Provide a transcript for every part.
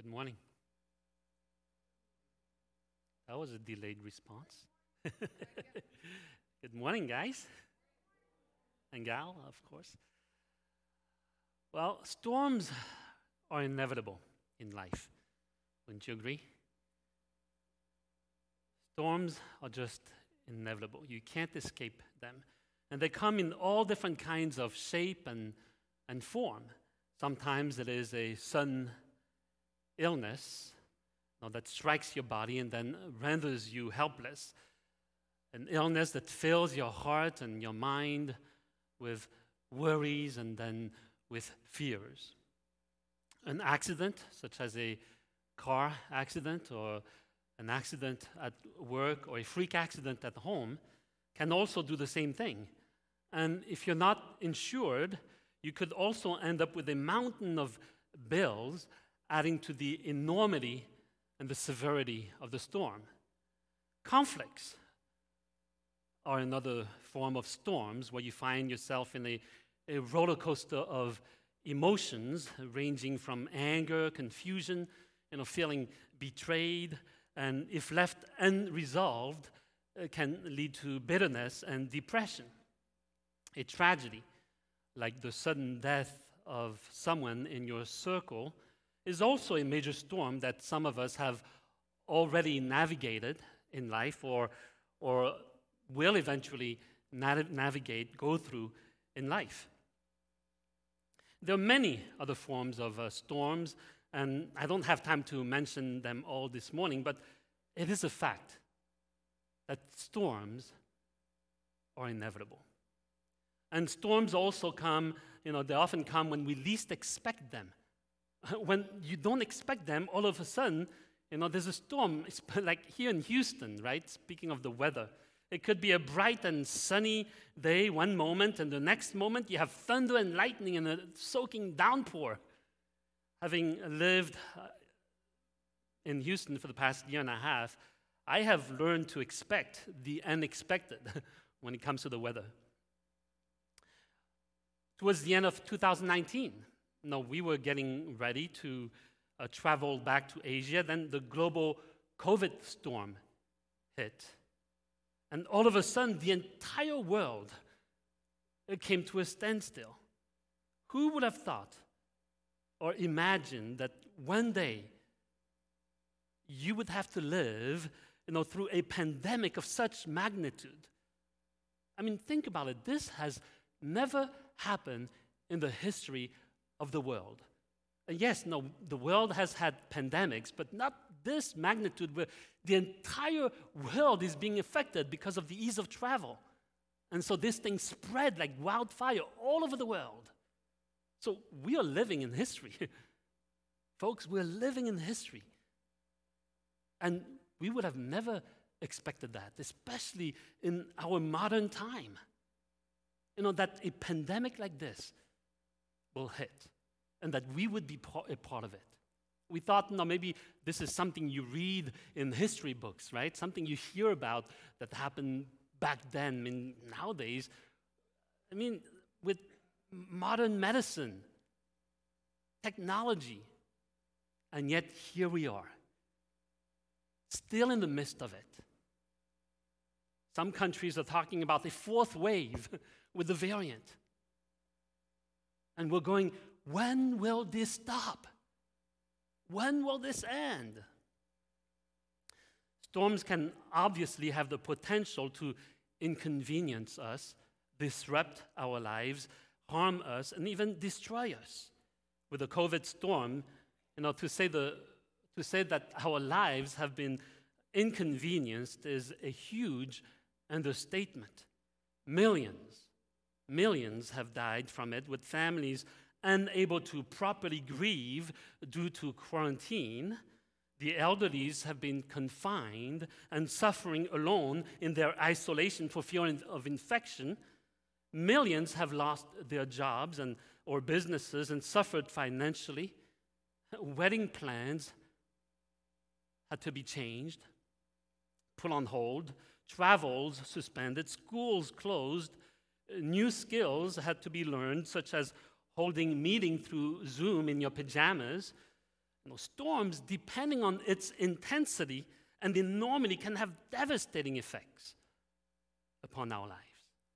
Good morning. That was a delayed response. Good morning, guys. And gal, of course. Well, storms are inevitable in life. Wouldn't you agree? Storms are just inevitable. You can't escape them. And they come in all different kinds of shape and form. Sometimes it is a sudden illness that strikes your body and then renders you helpless. An illness that fills your heart and your mind with worries and then with fears. An accident, such as a car accident or an accident at work or a freak accident at home, can also do the same thing. And if you're not insured, you could also end up with a mountain of bills adding to the enormity and the severity of the storm. Conflicts are another form of storms where you find yourself in a roller coaster of emotions ranging from anger, confusion, feeling betrayed, and if left unresolved, can lead to bitterness and depression. A tragedy, like the sudden death of someone in your circle, is also a major storm that some of us have already navigated in life or will eventually go through in life. There are many other forms of storms, and I don't have time to mention them all this morning, but it is a fact that storms are inevitable. And storms also come, they often come when we least expect them. When you don't expect them, all of a sudden, there's a storm. It's like here in Houston, right? Speaking of the weather. It could be a bright and sunny day one moment, and the next moment you have thunder and lightning and a soaking downpour. Having lived in Houston for the past year and a half, I have learned to expect the unexpected when it comes to the weather. Towards the end of 2019, we were getting ready to travel back to Asia. Then the global COVID storm hit. And all of a sudden, the entire world came to a standstill. Who would have thought or imagined that one day you would have to live through a pandemic of such magnitude? I mean, think about it. This has never happened in the history of the world. And yes, the world has had pandemics, but not this magnitude where the entire world is being affected because of the ease of travel. And so this thing spread like wildfire all over the world. So we are living in history. Folks, we're living in history. And we would have never expected that, especially in our modern time. That a pandemic like this will hit, and that we would be a part of it. We thought, maybe this is something you read in history books, right? Something you hear about that happened back then. Nowadays, with modern medicine, technology, and yet here we are, still in the midst of it. Some countries are talking about a fourth wave with the variant. And we're going, when will this stop? When will this end? Storms can obviously have the potential to inconvenience us, disrupt our lives, harm us, and even destroy us. With the COVID storm, to say that our lives have been inconvenienced is a huge understatement. Millions have died from it, with families unable to properly grieve due to quarantine. The elderly have been confined and suffering alone in their isolation for fear of infection. Millions have lost their jobs or businesses and suffered financially. Wedding plans had to be changed, put on hold, travels suspended, schools closed. New skills had to be learned, such as holding meeting through Zoom in your pajamas. Storms, depending on its intensity and enormity, can have devastating effects upon our lives.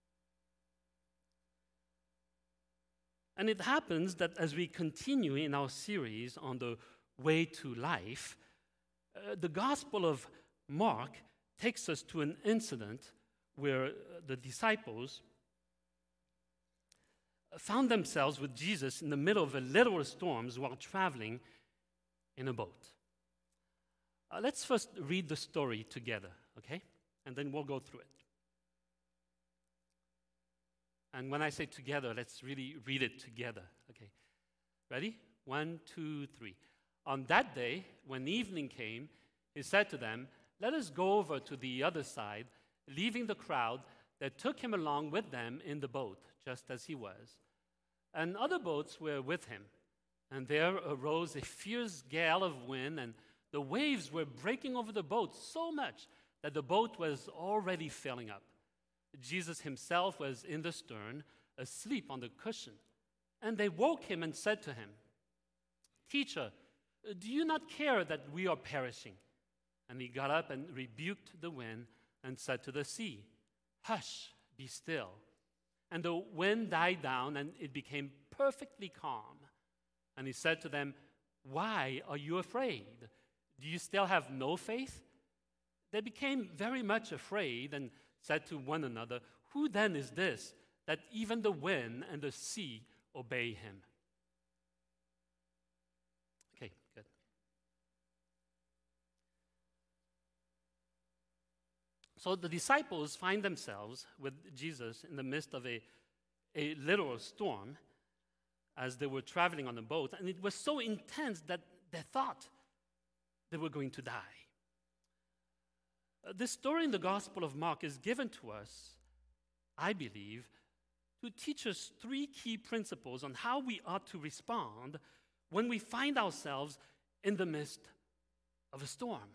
And it happens that as we continue in our series on the way to life, the Gospel of Mark takes us to an incident where the disciples found themselves with Jesus in the middle of a literal storm while traveling in a boat. Let's first read the story together, okay? And then we'll go through it. And when I say together, let's really read it together, okay? Ready? 1, 2, 3. On that day, when evening came, he said to them, "Let us go over to the other side," leaving the crowd that took him along with them in the boat, just as he was. And other boats were with him. And there arose a fierce gale of wind, and the waves were breaking over the boat so much that the boat was already filling up. Jesus himself was in the stern, asleep on the cushion. And they woke him and said to him, "Teacher, do you not care that we are perishing?" And he got up and rebuked the wind and said to the sea, "Hush, be still." And the wind died down, and it became perfectly calm. And he said to them, "Why are you afraid? Do you still have no faith?" They became very much afraid and said to one another, "Who then is this, that even the wind and the sea obey him?" Okay, good. So the disciples find themselves with Jesus in the midst of a literal storm as they were traveling on a boat, and it was so intense that they thought they were going to die. This story in the Gospel of Mark is given to us, I believe, to teach us 3 key principles on how we ought to respond when we find ourselves in the midst of a storm.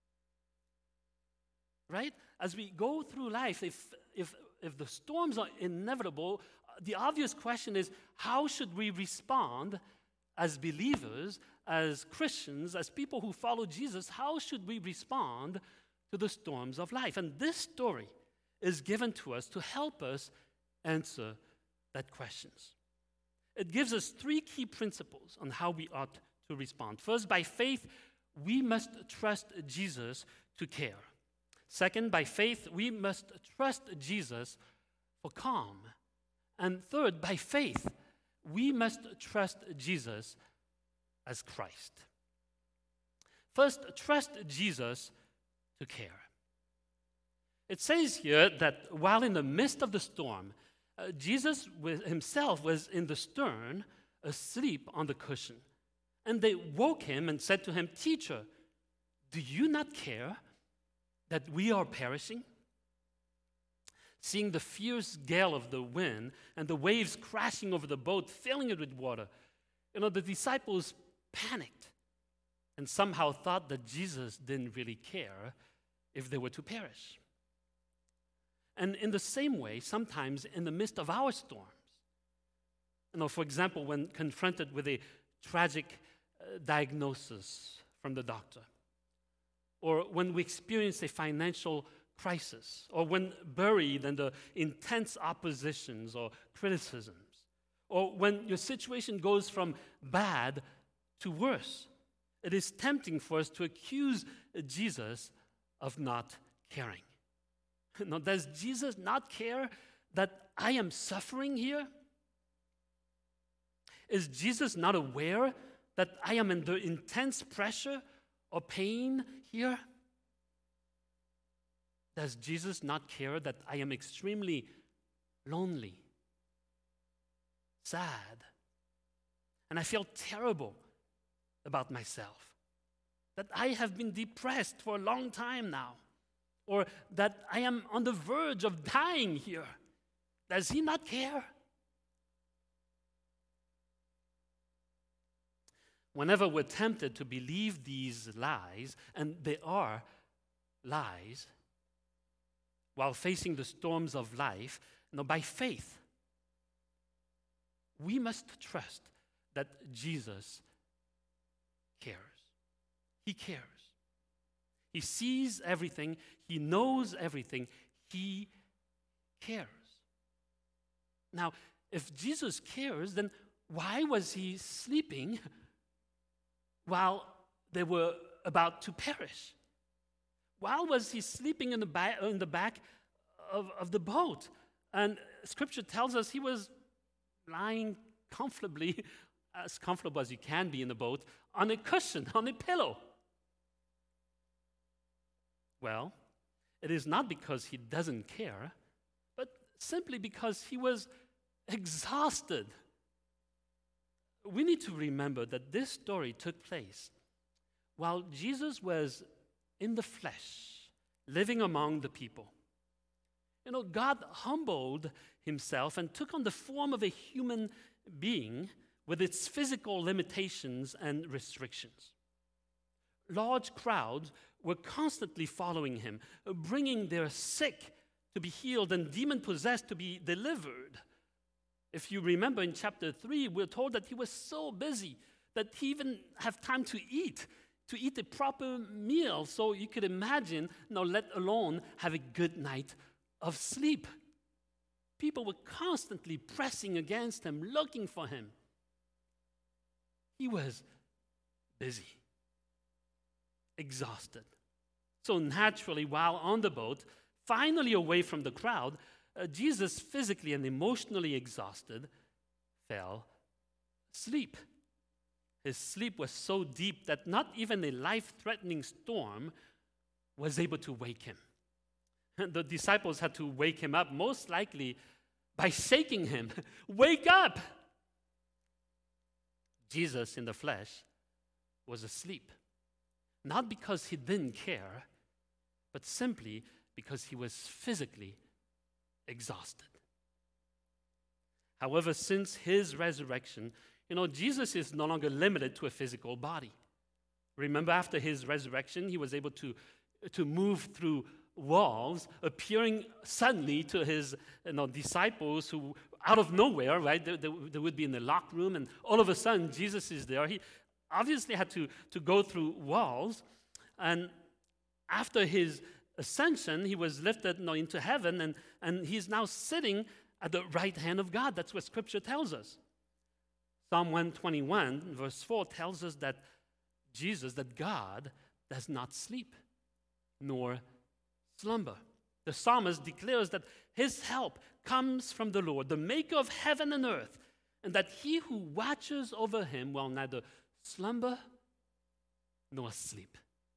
Right? As we go through life, if the storms are inevitable, the obvious question is, how should we respond as believers, as Christians, as people who follow Jesus? How should we respond to the storms of life? And this story is given to us to help us answer that questions. It gives us 3 key principles on how we ought to respond. First, by faith, we must trust Jesus to care. Second, by faith, we must trust Jesus for calm. And third, by faith, we must trust Jesus as Christ. First, trust Jesus to care. It says here that while in the midst of the storm, Jesus himself was in the stern, asleep on the cushion. And they woke him and said to him, "Teacher, do you not care that we are perishing?" Seeing the fierce gale of the wind and the waves crashing over the boat, filling it with water, the disciples panicked and somehow thought that Jesus didn't really care if they were to perish. And in the same way, sometimes in the midst of our storms, for example, when confronted with a tragic diagnosis from the doctor, or when we experience a financial crisis, or when buried in the intense oppositions or criticisms, or when your situation goes from bad to worse, it is tempting for us to accuse Jesus of not caring. Now, does Jesus not care that I am suffering here? Is Jesus not aware that I am under intense pressure or pain here? Does Jesus not care that I am extremely lonely, sad, and I feel terrible about myself? That I have been depressed for a long time now, or that I am on the verge of dying here? Does he not care? Whenever we're tempted to believe these lies, and they are lies, while facing the storms of life, by faith, we must trust that Jesus cares. He cares. He sees everything. He knows everything. He cares. Now, if Jesus cares, then why was he sleeping while they were about to perish? Why was he sleeping in the back of the boat? And Scripture tells us he was lying comfortably, as comfortable as you can be in the boat, on a cushion, on a pillow. Well, it is not because he doesn't care, but simply because he was exhausted. We need to remember that this story took place while Jesus was in the flesh, living among the people. You know, God humbled himself and took on the form of a human being with its physical limitations and restrictions. Large crowds were constantly following him, bringing their sick to be healed and demon-possessed to be delivered. If you remember in chapter 3, we're told that he was so busy that he even had time to eat a proper meal. So you could imagine, let alone have a good night of sleep. People were constantly pressing against him, looking for him. He was busy, exhausted. So naturally, while on the boat, finally away from the crowd, Jesus, physically and emotionally exhausted, fell asleep. His sleep was so deep that not even a life-threatening storm was able to wake him. The disciples had to wake him up, most likely by shaking him. Wake up! Jesus in the flesh was asleep. Not because he didn't care, but simply because he was physically exhausted. However, since his resurrection, Jesus is no longer limited to a physical body. Remember, after his resurrection, he was able to move through walls, appearing suddenly to his disciples who, out of nowhere, right, they would be in the locked room, and all of a sudden, Jesus is there. He obviously had to go through walls, and after his ascension, he was lifted into heaven, and he's now sitting at the right hand of God. That's what Scripture tells us. Psalm 121, verse 4, tells us that God does not sleep, nor slumber. The psalmist declares that his help comes from the Lord, the maker of heaven and earth, and that he who watches over him will neither slumber nor sleep.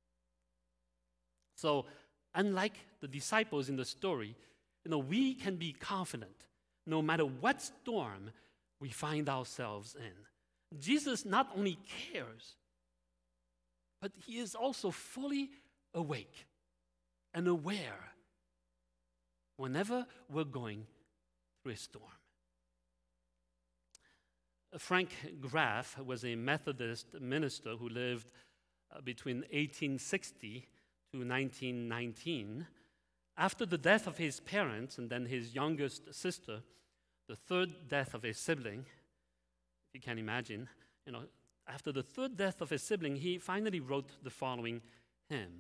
So, unlike the disciples in the story, we can be confident no matter what storm we find ourselves in. Jesus not only cares, but he is also fully awake and aware whenever we're going through a storm. Frank Graff was a Methodist minister who lived between 1860 to 1919. After the death of his parents and then his youngest sister, the third death of a sibling, if you can imagine, after the third death of a sibling, he finally wrote the following hymn.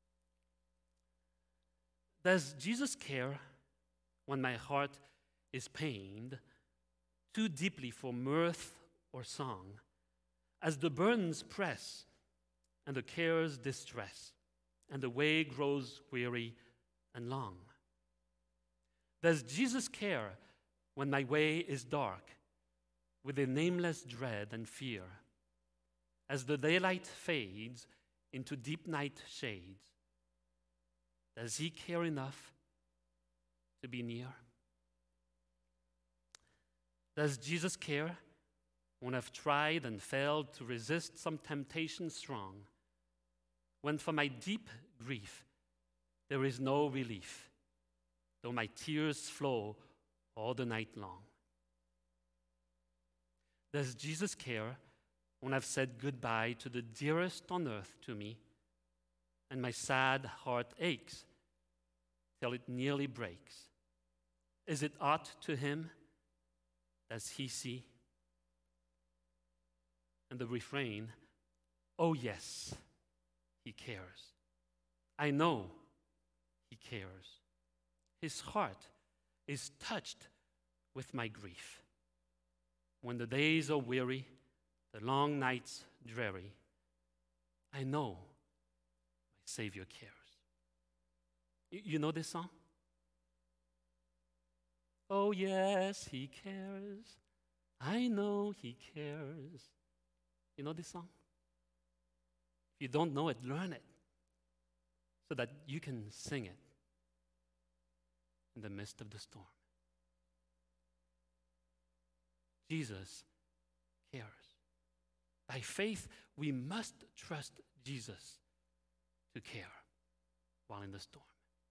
Does Jesus care when my heart is pained too deeply for mirth or song, as the burdens press and the cares distress, and the way grows weary and long? Does Jesus care when my way is dark, with a nameless dread and fear, as the daylight fades into deep night shades? Does he care enough to be near? Does Jesus care when I've tried and failed to resist some temptation strong, when for my deep grief there is no relief, though my tears flow all the night long? Does Jesus care when I've said goodbye to the dearest on earth to me, and my sad heart aches till it nearly breaks? Is it aught to him? Does he see? And the refrain, oh yes, he cares. I know he cares. His heart is touched with my grief. When the days are weary, the long nights dreary, I know my Savior cares. You know this song? Oh yes, he cares. I know he cares. You know this song? If you don't know it, learn it so that you can sing it in the midst of the storm. Jesus cares. By faith, we must trust Jesus to care while in the storm.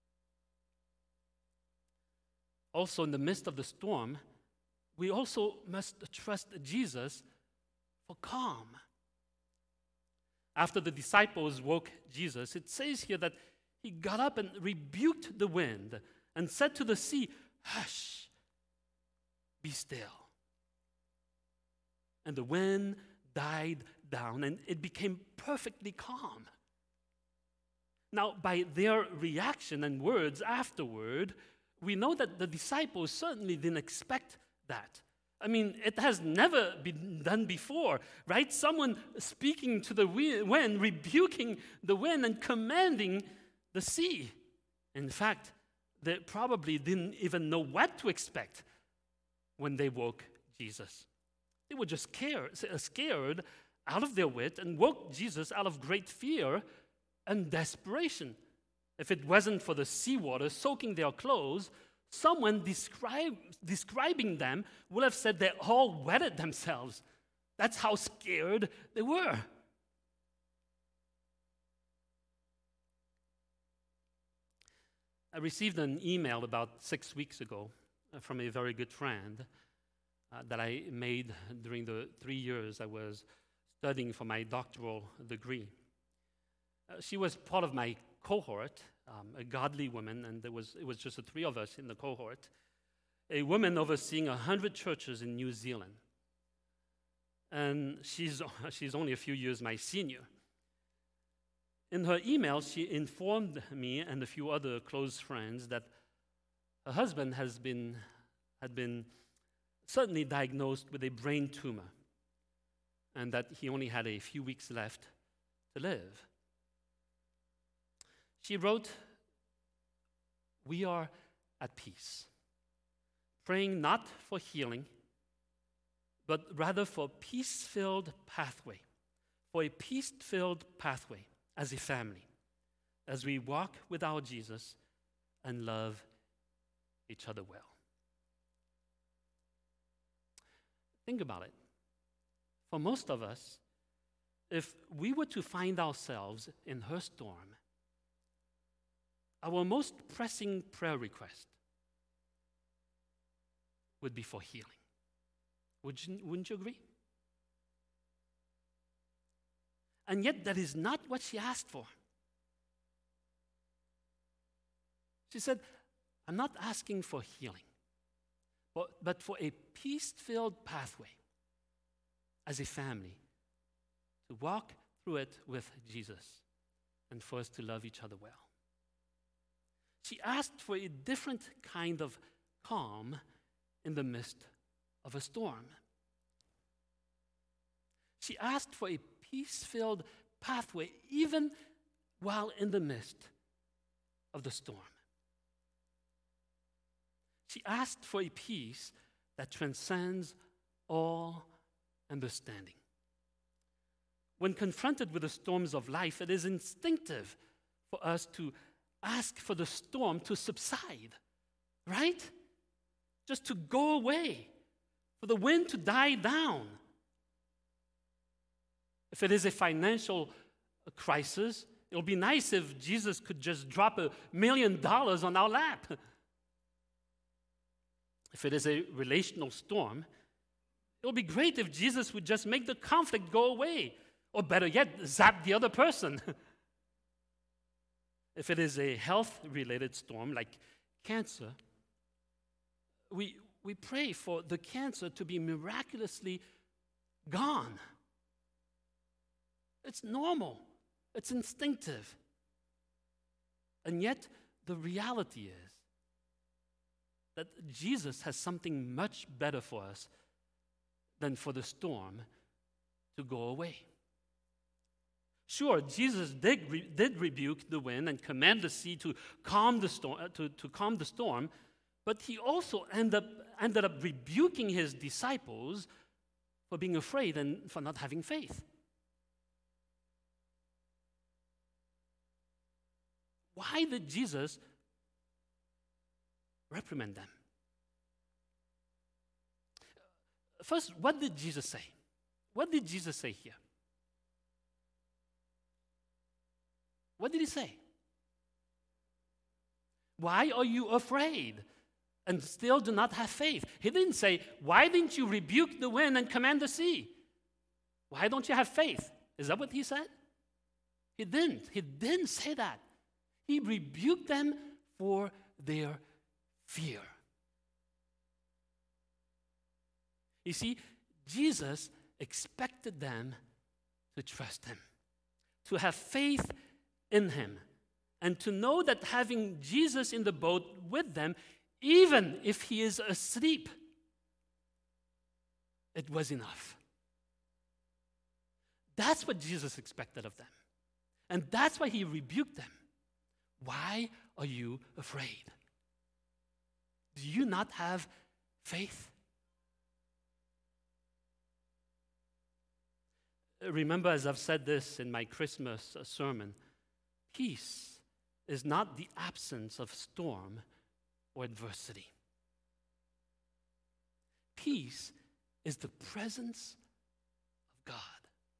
Also, in the midst of the storm, we also must trust Jesus for calm. After the disciples woke Jesus, it says here that he got up and rebuked the wind and said to the sea, "Hush, be still." And the wind died down and it became perfectly calm. Now, by their reaction and words afterward, we know that the disciples certainly didn't expect that. I mean, it has never been done before, right? Someone speaking to the wind, rebuking the wind and commanding the sea. In fact, they probably didn't even know what to expect when they woke Jesus. They were just scared out of their wit and woke Jesus out of great fear and desperation. If it wasn't for the seawater soaking their clothes, someone describing them would have said they all wetted themselves. That's how scared they were. I received an email about 6 weeks ago from a very good friend that I made during the 3 years I was studying for my doctoral degree. She was part of my cohort, a godly woman, and it was just the three of us in the cohort, a woman overseeing 100 churches in New Zealand. And she's only a few years my senior. In her email, she informed me and a few other close friends that her husband had been suddenly diagnosed with a brain tumor and that he only had a few weeks left to live. She wrote, "We are at peace, praying not for healing, but rather for a peace-filled pathway as a family, as we walk with our Jesus and love each other well." Think about it. For most of us, if we were to find ourselves in her storm, our most pressing prayer request would be for healing. Wouldn't you agree? And yet that is not what she asked for. She said, "I'm not asking for healing, but for a peace-filled pathway as a family to walk through it with Jesus and for us to love each other well." She asked for a different kind of calm in the midst of a storm. She asked for a peace-filled pathway even while in the midst of the storm. She asked for a peace that transcends all understanding. When confronted with the storms of life, it is instinctive for us to ask for the storm to subside, right? Just to go away, for the wind to die down. If it is a financial crisis, it would be nice if Jesus could just drop $1 million on our lap. If it is a relational storm, it would be great if Jesus would just make the conflict go away, or better yet, zap the other person. If it is a health-related storm like cancer, we pray for the cancer to be miraculously gone. It's normal. It's instinctive. And yet, the reality is that Jesus has something much better for us than for the storm to go away. Sure, Jesus did rebuke the wind and command the sea to calm the storm, but he also ended up rebuking his disciples for being afraid and for not having faith. Why did Jesus reprimand them? First, what did Jesus say? What did Jesus say here? What did he say? Why are you afraid and still do not have faith? He didn't say, why didn't you rebuke the wind and command the sea? Why don't you have faith? Is that what he said? He didn't. He didn't say that. He rebuked them for their fear. You see, Jesus expected them to trust him, to have faith in him, and to know that having Jesus in the boat with them, even if he is asleep, it was enough. That's what Jesus expected of them. And that's why he rebuked them. Why are you afraid? Do you not have faith? Remember, as I've said this in my Christmas sermon, peace is not the absence of storm or adversity. Peace is the presence of God.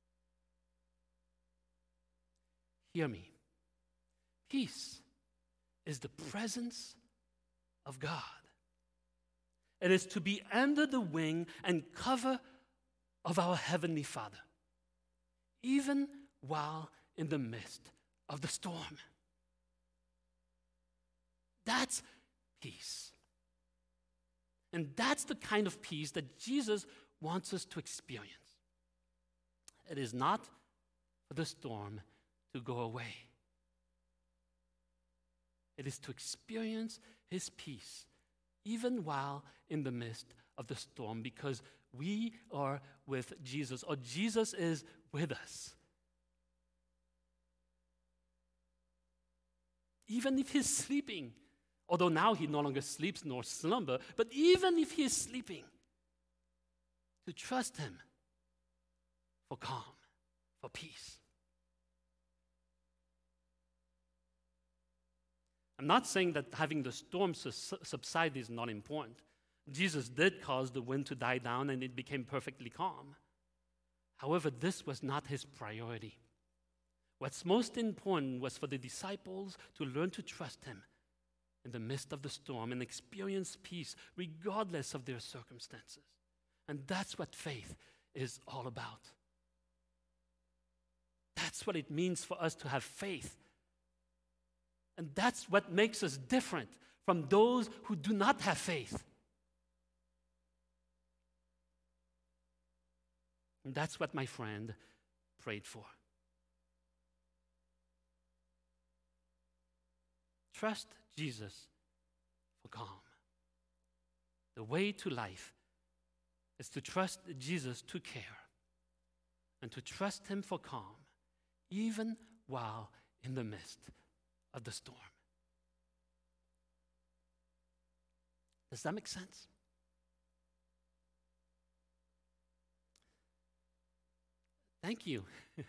Hear me. Peace is the presence of God. It is to be under the wing and cover of our Heavenly Father, even while in the midst of the storm. That's peace. And that's the kind of peace that Jesus wants us to experience. It is not for the storm to go away. It is to experience his peace, even while in the midst of the storm, because we are with Jesus, or Jesus is with us. Even if he's sleeping, although now he no longer sleeps nor slumber, but even if he is sleeping, to trust him for calm, for peace. I'm not saying that having the storm subside is not important. Jesus did cause the wind to die down and it became perfectly calm. However, this was not his priority. What's most important was for the disciples to learn to trust him in the midst of the storm and experience peace regardless of their circumstances. And that's what faith is all about. That's what it means for us to have faith. And that's what makes us different from those who do not have faith. And that's what my friend prayed for. Trust Jesus for calm. The way to life is to trust Jesus to care and to trust him for calm, even while in the midst of the storm. Does that make sense? Thank you.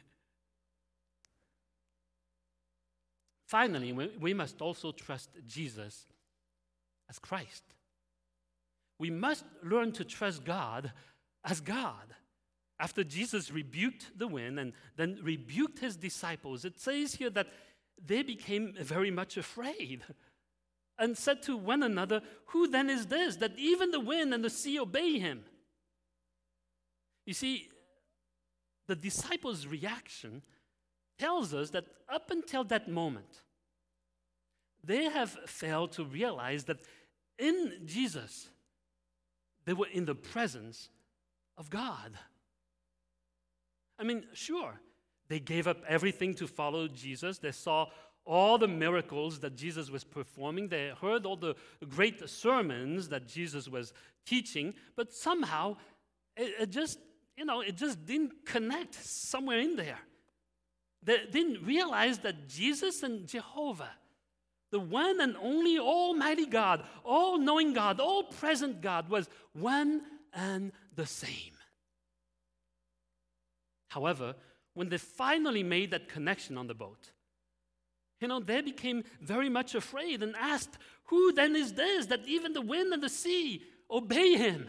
Finally, we must also trust Jesus as Christ. We must learn to trust God as God. After Jesus rebuked the wind and then rebuked his disciples, it says here that they became very much afraid and said to one another, "Who then is this, that even the wind and the sea obey him?" You see, the disciples' reaction tells us that up until that moment, they have failed to realize that in Jesus, they were in the presence of God. I mean, sure, They gave up everything to follow Jesus. They saw all the miracles that Jesus was performing. They heard all the great sermons that Jesus was teaching, but somehow it just didn't connect somewhere in there. They didn't realize that Jesus and Jehovah, the one and only Almighty God, all-knowing God, all-present God, was one and the same. However, when they finally made that connection on the boat, they became very much afraid and asked, "Who then is this that even the wind and the sea obey him?"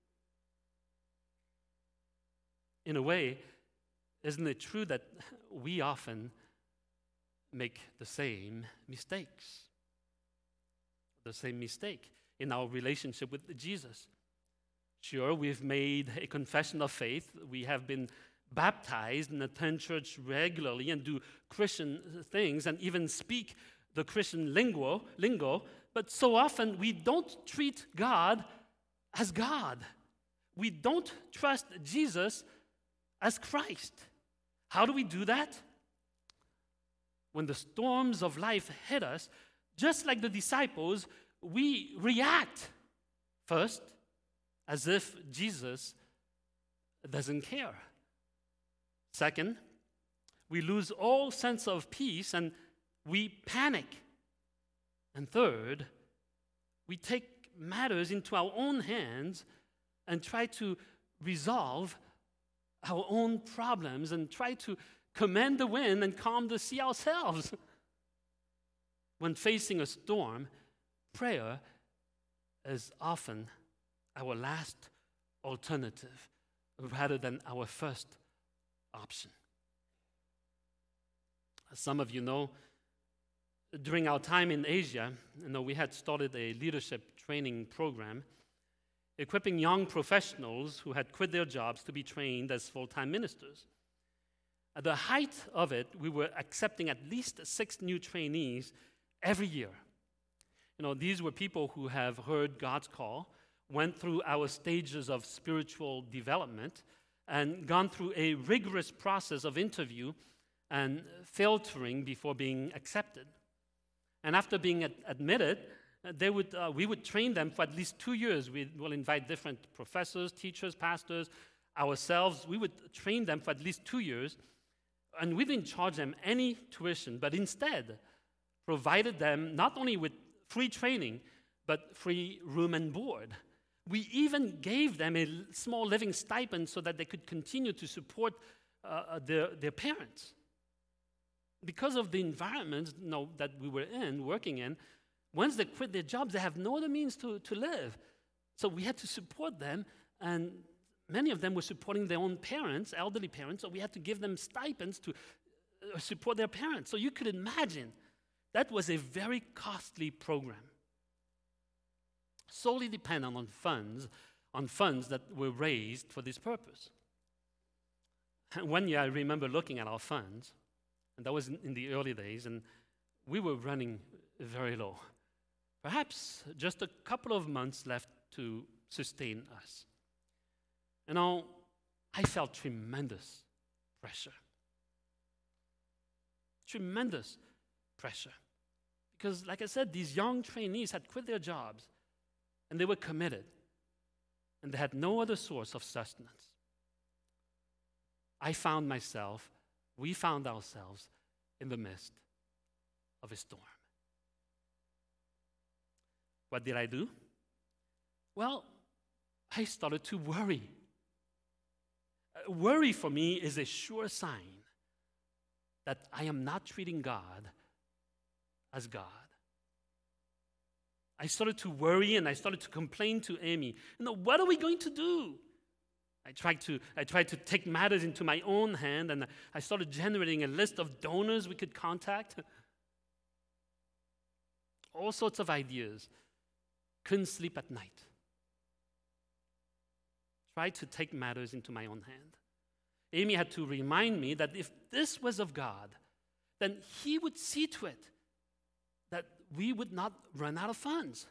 In a way, isn't it true that we often make the same mistakes? The same mistake in our relationship with Jesus. Sure, we've made a confession of faith. We have been baptized and attend church regularly and do Christian things and even speak the Christian lingo, but so often we don't treat God as God. We don't trust Jesus as Christ. How do we do that? When the storms of life hit us, just like the disciples, we react first as if Jesus doesn't care. Second, we lose all sense of peace and we panic. And third, we take matters into our own hands and try to resolve our own problems and try to command the wind and calm the sea ourselves. When facing a storm, prayer is often our last alternative rather than our first option. As some of you know, during our time in Asia, we had started a leadership training program equipping young professionals who had quit their jobs to be trained as full-time ministers. At the height of it, we were accepting at least 6 new trainees every year. These were people who have heard God's call, went through our stages of spiritual development, and gone through a rigorous process of interview and filtering before being accepted. And after being admitted, we would train them for at least 2 years. We will invite different professors, teachers, pastors, ourselves. We would train them for at least 2 years, and we didn't charge them any tuition, but instead provided them not only with free training, but free room and board. We even gave them a small living stipend so that they could continue to support their parents. Because of the environment that we were working in, once they quit their jobs, they have no other means to live. So we had to support them, and many of them were supporting their own parents, elderly parents, so we had to give them stipends to support their parents. So you could imagine that was a very costly program, solely dependent on funds that were raised for this purpose. One year I remember looking at our funds, and that was in the early days, and we were running very low. Perhaps just a couple of months left to sustain us. I felt tremendous pressure. Tremendous pressure. Because, like I said, these young trainees had quit their jobs, and they were committed, and they had no other source of sustenance. We found ourselves in the midst of a storm. What did I do? Well, I started to worry. Worry for me is a sure sign that I am not treating God as God. I started to worry and I started to complain to Amy. What are we going to do? I tried to take matters into my own hand, and I started generating a list of donors we could contact. All sorts of ideas. Couldn't sleep at night. Tried to take matters into my own hand. Amy had to remind me that if this was of God, then He would see to it that we would not run out of funds.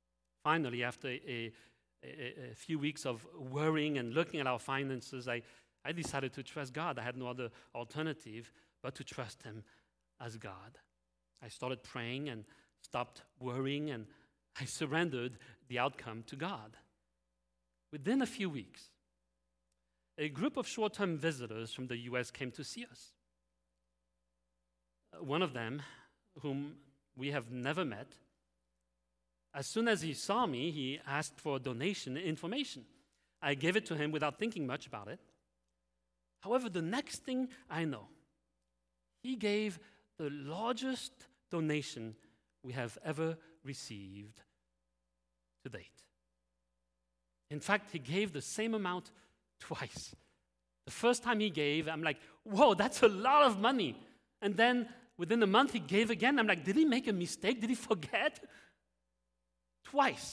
Finally, after a few weeks of worrying and looking at our finances, I I decided to trust God. I had no other alternative but to trust Him as God. I started praying and stopped worrying, and I surrendered the outcome to God. Within a few weeks, a group of short-term visitors from the U.S. came to see us. One of them, whom we have never met, as soon as he saw me, he asked for donation information. I gave it to him without thinking much about it. However, the next thing I know, he gave the largest donation we have ever received to date. In fact, he gave the same amount twice. The first time he gave, I'm like, whoa, that's a lot of money. And then within a month, he gave again. I'm like, did he make a mistake? Did he forget? Twice.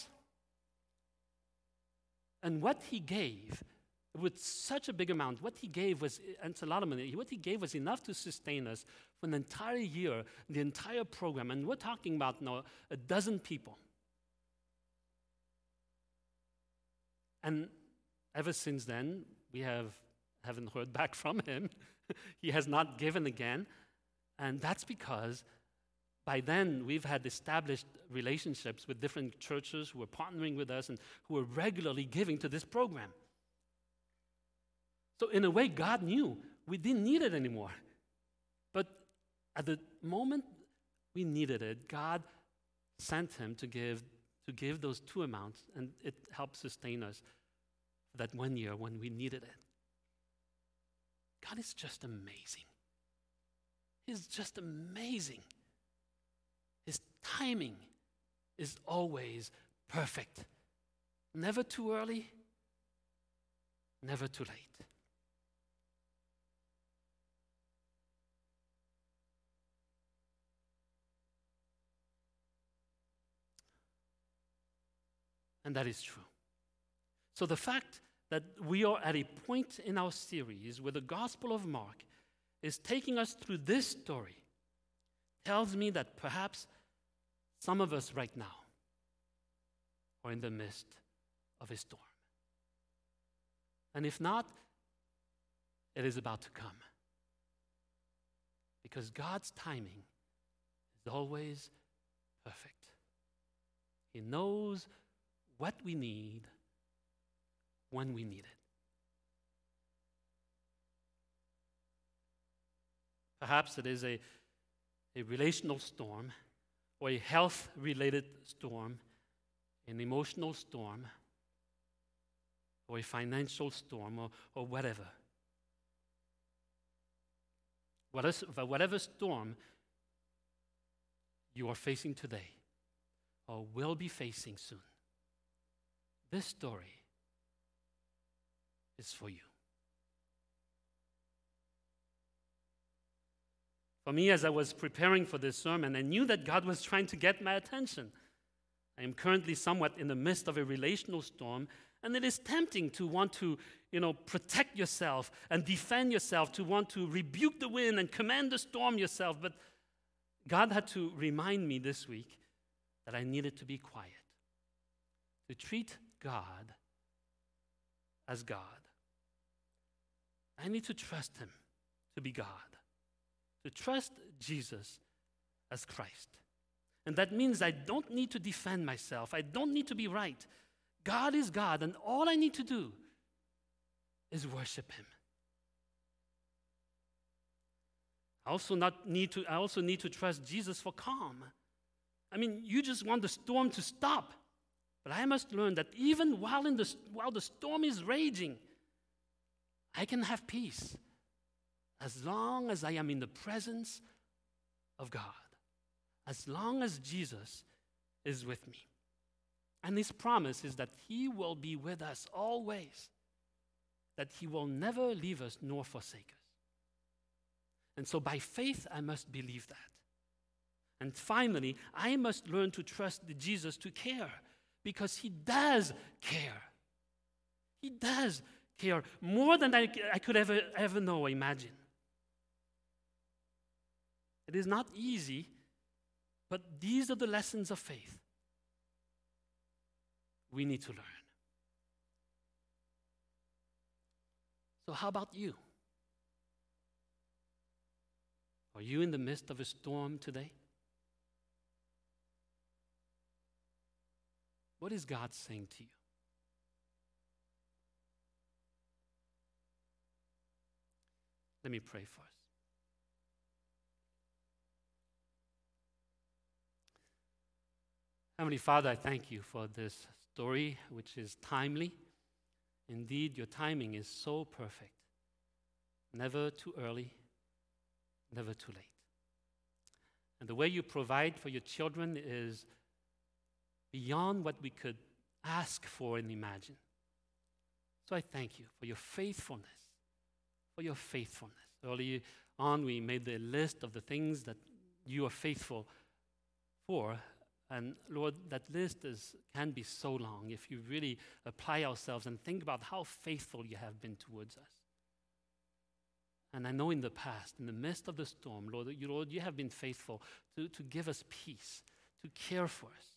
And what he gave, with such a big amount, what he gave was, and it's a lot of money, what he gave was enough to sustain us for an entire year, the entire program. And we're talking about now 12 people. And ever since then, we haven't heard back from him. He has not given again. And that's because by then we've had established relationships with different churches who are partnering with us and who are regularly giving to this program. So in a way, God knew we didn't need it anymore. But at the moment we needed it, God sent him to give those two amounts, and it helped sustain us for that 1 year when we needed it. God is just amazing. He's just amazing. His timing is always perfect. Never too early, never too late. And that is true. So the fact that we are at a point in our series where the Gospel of Mark is taking us through this story tells me that perhaps some of us right now are in the midst of a storm. And if not, it is about to come. Because God's timing is always perfect. He knows what we need when we need it. Perhaps it is a relational storm, or a health-related storm, an emotional storm, or a financial storm, or whatever. Whatever storm you are facing today, or will be facing soon, this story is for you. For me, as I was preparing for this sermon, I knew that God was trying to get my attention. I am currently somewhat in the midst of a relational storm, and it is tempting to want to, protect yourself and defend yourself, to want to rebuke the wind and command the storm yourself. But God had to remind me this week that I needed to be quiet, to treat God as God. I need to trust him to be God, to trust Jesus as Christ. And that means I don't need to defend myself. I don't need to be right. God is God, and all I need to do is worship him. I also need to trust Jesus for calm. I mean, you just want the storm to stop. But I must learn that even while the storm is raging, I can have peace as long as I am in the presence of God, as long as Jesus is with me. And his promise is that he will be with us always, that he will never leave us nor forsake us. And so by faith, I must believe that. And finally, I must learn to trust Jesus to care, because he does care. He does care more than I could ever know or imagine. It is not easy, but these are the lessons of faith we need to learn. So how about you? Are you in the midst of a storm today? What is God saying to you? Let me pray for us. Heavenly Father, I thank you for this story, which is timely. Indeed, your timing is so perfect. Never too early, never too late. And the way you provide for your children is beyond what we could ask for and imagine. So I thank you for your faithfulness, Early on, we made the list of the things that you are faithful for. And Lord, that list can be so long if you really apply ourselves and think about how faithful you have been towards us. And I know in the past, in the midst of the storm, Lord, you have been faithful to give us peace, to care for us,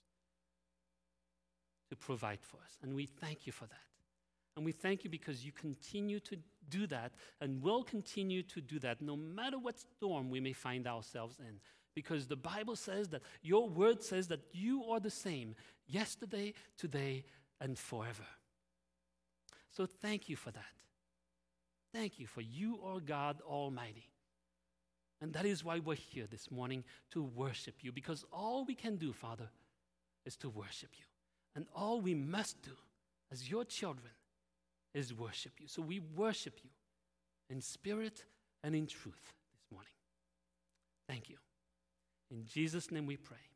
to provide for us. And we thank you for that. And we thank you because you continue to do that and will continue to do that no matter what storm we may find ourselves in. Because the Bible says that your word says that you are the same yesterday, today, and forever. So thank you for that. Thank you for you are God Almighty. And that is why we're here this morning to worship you. Because all we can do, Father, is to worship you. And all we must do as your children is worship you. So we worship you in spirit and in truth this morning. Thank you. In Jesus' name we pray.